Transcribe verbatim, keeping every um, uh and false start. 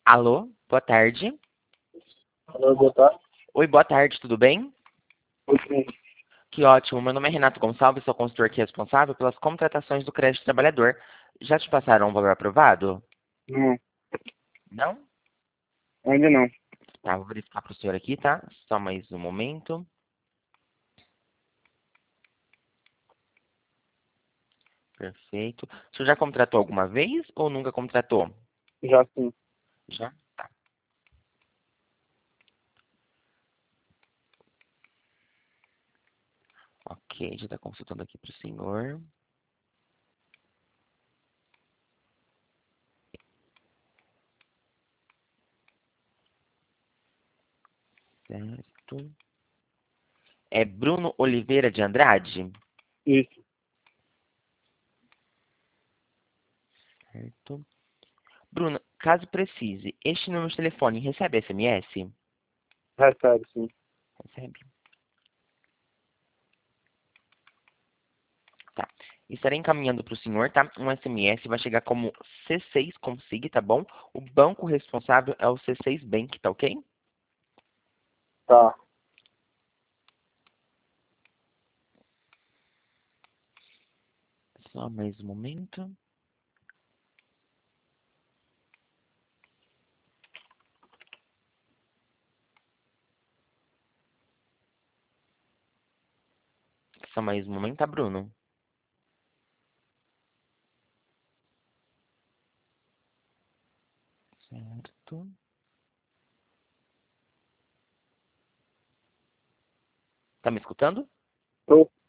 Alô, boa tarde. Alô, boa tarde. Oi, boa tarde, tudo bem? Oi, sim. Que ótimo. Meu nome é Renato Gonçalves, sou consultor aqui responsável pelas contratações do crédito trabalhador. Já te passaram um valor aprovado? Não, Não? ainda não. Tá, vou verificar para o senhor aqui, tá? Só mais um momento. Perfeito. O senhor já contratou alguma vez ou nunca contratou? Já sim. Já? Tá. Ok, já está consultando aqui para o senhor. Certo. É Bruno Oliveira de Andrade? Isso. Certo. Bruno, caso precise, este número de telefone recebe S M S? Recebe, sim. Recebe. Tá. Estarei encaminhando para o senhor, tá? Um S M S vai chegar como C seis Consig, tá bom? O banco responsável é o C seis Bank, tá ok? Tá. Só mais um momento. Só mais um momento, tá, Bruno? Certo. Tá me escutando? Tô.